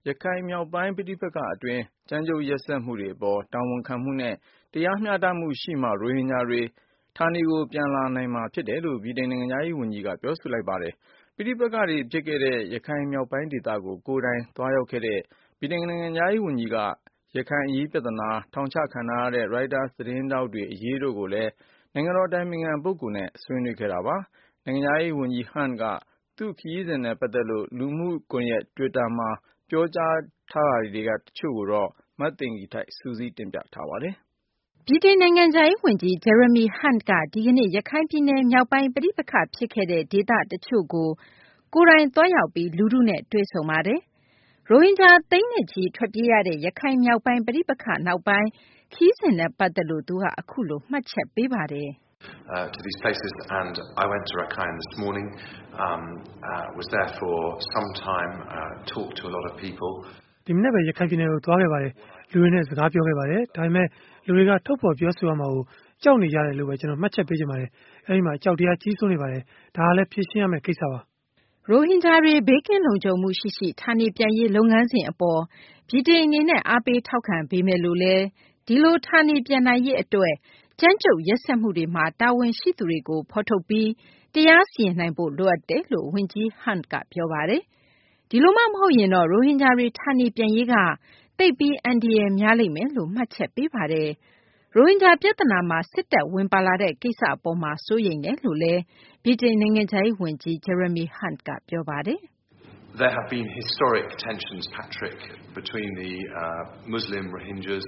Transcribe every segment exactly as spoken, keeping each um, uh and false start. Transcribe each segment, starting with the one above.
ရခိုင်မြောက်ပိုင်းပဋိပက္ခအတွင်းကြမ်းကြုတ်ရက်စက်မှုတွေအပေါ်တာဝန်ခံမှုနဲ့တရားမျှတမှုရှိမှရိုဟင်ဂျာတွေဌာနေကိုပြန်လာနိုင်မှာဖြစ်တယ်လို့ဗြိတိန်နိုင်ငံသားရေးဝန်ကြီးကပြောဆိုလိုက်ပါတယ်။ပဋိပက္ခတွေဖြစ်ခဲ့တဲ့ရခိုင်မြောက်ပိုင်းဒေသကိုကိုယ်တိုင်သွားရောက်ခဲ့တဲ့ဗြိတိန်နိုင်ငံသားရေးဝန်ကြီးကရခိုင်အရေးပြဿနာထောင်ချခံထားရတဲ့ Reuters သတင်းထောက်တွေအရေးတို့ကိုလည်းနိုင်ငံတော်အတိုင်ပင်ခံပုဂ္ဂိုလ်နဲ့ဆွေးနွေးခဲ့တာပါ။နိုင်ငံသားရေးဝန်ကြီး Hunt ကသူ့ခရီးစဉ်နဲ့ပတ်သက်လို့လူမှုကွန်ရက် Twitter မှာပြောကြားထားတာတွေကတချို့ကိုတော့မသိင်္ဂီထိုက်စုစည်းတင်ပြထားပါတယ်။ဗြိတိန်နိုင်ငံခြားရေးဝန်ကြီး Jeremy Hunt ကဒီကနေ့ရခိုင်ပြည်နယ်မြောက်ပိုင်းပဋိပက္ခဖြစ်ခဲ့တဲ့ဒေသတချို့ကိုကိုယ်တိုင်သွားရောက်ပြီးလူထုနဲ့တွေ့ဆုံပါတယ်။ရိုဟင်ဂျာသိန်းနဲ့ချီထွက်ပြေးရတဲ့ရခိုင်မြောက်ပိုင်းပဋိပက္ခနောက်ပိုင်းခရီးစဉ်နဲ့ပတ်သက်လို့သူကအခုလိုမှတ်ချက်ပေးပါတယ်။ Uh, to these places, and I went to Rakhine this morning, um, uh, was there for some time, uh, talked to a lot of people. ဒီမနေ့ပဲရခိုင်ပြည်နယ်ကိုသွားခဲ့ပါတယ်။လူတွေနဲ့စကားပြောခဲ့ပါတယ်။ဒါပေမဲ့လူတွေကထုတ်ဖော်ပြောဆိုရမှာကိုကြောက်နေကြတယ်လို့ပဲကျွန်တော်မှတ်ချက်ပေးချင်ပါတယ်။အဲဒီမှာကြောက်တရားကြီးစိုးနေပါတယ်။ဒါကလည်းဖြေရှင်းရမယ့်ကိစ္စပါ။ရိုဟင်ဂျာတွေဘေးကင်းလုံခြုံမှုရှိရှိဌာနေပြန်ရေးလုပ်ငန်းစဉ်အပေါ်ဗြိတိန်အနေနဲ့အားပေးထောက်ခံပေးမယ်လို့လည်းဒီလိုဌာနေပြန်နိုင်ရေးအတွက်ကြမ်းကြုတ်ရက်စက်မှုတွေမှာတာဝန်ရှိသူတွေကိုဖော်ထုတ်ပြီးတရားစီရင်နိုင်ဖို့လိုအပ်တယ်လို့ဝန်ကြီး Hunt ကပြောပါတယ်။ဒီလိုမှမဟုတ်ရင်တော့ရိုဟင်ဂျာတွေဌာနေပြန်ရေးကသိပ်ပြီးအန္တရာယ်များလိမ့်မယ်လို့မှတ်ချက်ပေးပါတယ်။ရိုဟင်ဂျာပြဿနာမှာစစ်တပ်ဝင်ပါလာတဲ့ကိစ္စအပေါ်မှာစိုးရိမ်တယ်လို့လည်းဗြိတိန်နိုင်ငံခြားရေးဝန်ကြီး Jeremy Hunt ကပြောပါတယ်။ There have been historic tensions, Patrick, between the uh, Muslim Rohingyas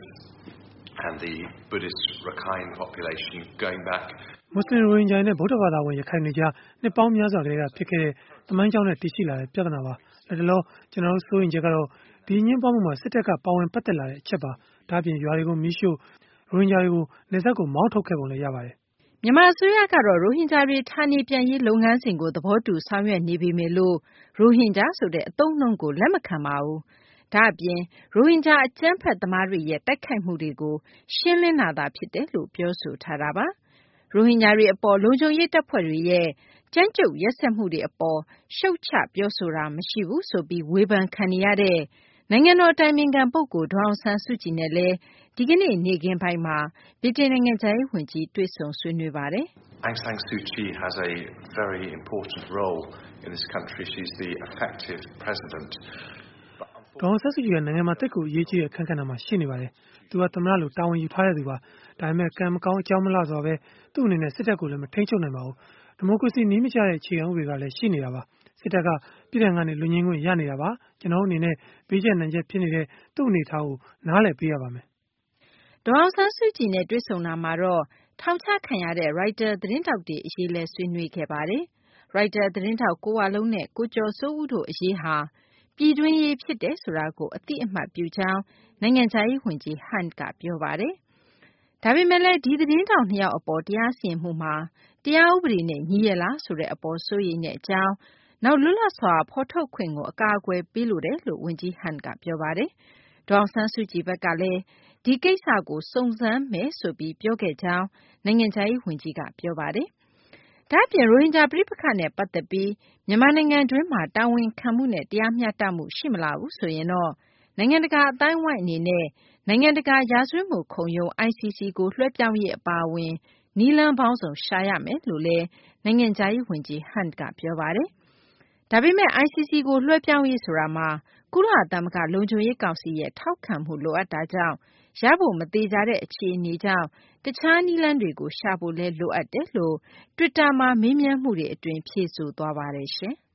and the Buddhist Rakhine population going back. မွတ်စလင်ရိုဟင်ဂျာနဲ့ဗုဒ္ဓဘာသာဝင်ရခိုင်တွေကြားနှစ်ပေါင်းများစွာကလေးကဖြစ်ခဲ့တဲ့သမိုင်းကြောင်းနဲ့တည်ရှိလာတဲ့ပြဿနာပါ။လက်တလောကျွန်တော်တို့စိုးရင်ချက်ကတော့ဒီညှင်းပေါင်းမှုမှာစစ်တပ်ကပါဝင်ပတ်သက်လာတဲ့အချက်ပါ။ဒါပြင်ရွာတွေကိုမီးရှို့ရိုဟင်ဂျာတွေကိုနေဆက်ကိုမောင်းထုတ်ခဲ့ပုံလည်းရပါတယ်။မြန်မာအစိုးရကတော့ရိုဟင်ဂျာတွေဌာနေပြန်ရေးလုပ်ငန်းစဉ်ကိုသဘောတူဆောင်ရွက်နေပေမဲ့လို့ရိုဟင်ဂျာဆိုတဲ့အသုံးအနှုန်းကိုလက်မခံပါဘူး။ဒါ့အပြင်ရိုဟင်ဂျာအကြမ်းဖက်သမားတွေရဲ့တိုက်ခိုက်မှုတွေကိုရှင်းလင်းတာသာဖြစ်တယ်လို့ပြောဆိုထားတာပါ။ရိုဟင်ဂျာတွေအပေါ်လုံခြုံရေးတပ်ဖွဲ့တွေရဲ့ကြမ်းကြုတ်ရက်စက်မှုတွေအပေါ်ရှုတ်ချပြောဆိုတာမရှိဘူးဆိုပြီးဝေဖန်ခံနေရတဲ့နိုင်ငံတော်အတိုင်ပင်ခံပုဂ္ဂိုလ်ဒေါ်အောင်ဆန်းစုကြည်နဲ့လည်းဒီကနေ့နေ့ခင်းပိုင်းမှာဗြိတိန်နိုင်ငံခြားရေးဝန်ကြီးတွေ့ဆုံဆွေးနွေးပါတယ်။ Aung San Suu Kyi has a very important role in this country. She's the effective president. ဒေါ်အောင်ဆန်းစုကြည်ကနိုင်ငံမှာတက်ကိုအရေးကြီးတဲ့အခန်းကဏ္ဍမှာရှိနေပါတယ်။သူကသမ္မတလိုတာဝန်ယူထားတဲ့သူပါ။ဒါပေမဲ့ကံမကောင်းအကြောင်းမလှစွာပဲသူ့အနေနဲ့စစ်တပ်ကိုလည်းမထိန်းချုပ်နိုင်ပါဘူး။ဒီမိုကရေစီနည်းမကျတဲ့အခြေခံဥပဒေကလည်းရှိနေတာပါ။စစ်တပ်ကပြည်ထောင်ကနေလူငင်းခွင့်ရနေတာပါ။ကျွန်တော်အနေနဲ့ဘေးကျနိုင်ချက်ဖြစ်နေတဲ့သူ့အနေထားကိုနားလည်ပေးရပါမယ်။ဒေါ်အောင်ဆန်းစုကြည်နဲ့တွေ့ဆုံတာမှာတော့ထောင်ချခံရတဲ့ Reuters သတင်းထောက်တွေအရေးလည်းဆွေးနွေးခဲ့ပါတယ်။ Reuters သတင်းထောက်ကိုဝလုံးနဲ့ကိုကျော်စိုးဦးတို့အရေးဟာပြည်တွင်းရေးဖြစ်တယ်ဆိုတာကိုအသိအမှတ်ပြုကြောင်းနိုင်ငံခြားရေးဝန်ကြီး Hunt ကပြောပါတယ်။ဒါပေမဲ့လည်းဒီသတင်းထောက်နှစ်ယောက်အပေါ်တရားစီရင်မှုမှာတရားဥပဒေနဲ့ညီရဲ့လားဆိုတဲ့အပေါ်စိုးရိမ်တဲ့အကြောင်းနောက်လွတ်လပ်စွာဖော်ထုတ်ခွင့်ကိုအကာအကွယ်ပေးလိုတယ်လို့ဝန်ကြီး Hunt ကပြောပါတယ်။ဒေါ်အောင်ဆန်းစုကြည်ဘက်ကလည်းဒီကိစ္စကိုစုံစမ်းမယ်ဆိုပြီးပြောခဲ့ကြောင်းနိုင်ငံခြားရေးဝန်ကြီးကပြောပါတယ်။ဒါ့အပြင်ရိုဟင်ဂျာပဋိပက္ခနဲ့ပတ်သက်ပြီးမြန်မာနိုင်ငံတွင်းမှာတာဝန်ခံမှုနဲ့တရားမျှတမှုရှိမလာဘူးဆိုရင်တော့နိုင်ငံတကာအသိုင်းအဝိုင်းအနေနဲ့နိုင်ငံတကာရာဇဝတ်မှုခုံရုံး I C C ကိုလွှဲပြောင်းရေးအပါအဝင်နည်းလမ်းပေါင်းစုံရှာရမယ်လို့လည်းနိုင်ငံခြားရေးဝန်ကြီး Hunt ကပြောပါတယ်။ဒါပေမဲ့ I C C ကိုလွှဲပြောင်းရေးဆိုတာမှာကုလသမဂ္ဂလုံခြုံရေးကောင်စီရဲ့ထောက်ခံမှုလိုအပ်တာကြောင့်ရဖို့မသေချာတဲ့အခြေအနေကြောင့်တခြားနည်းလမ်းတွေကိုရှာဖို့လည်းလိုအပ်တယ်လို့ Twitter မှာမေးမြန်းမှုတွေအတွင်းဖြေဆိုသွားပါတယ်ရှင်။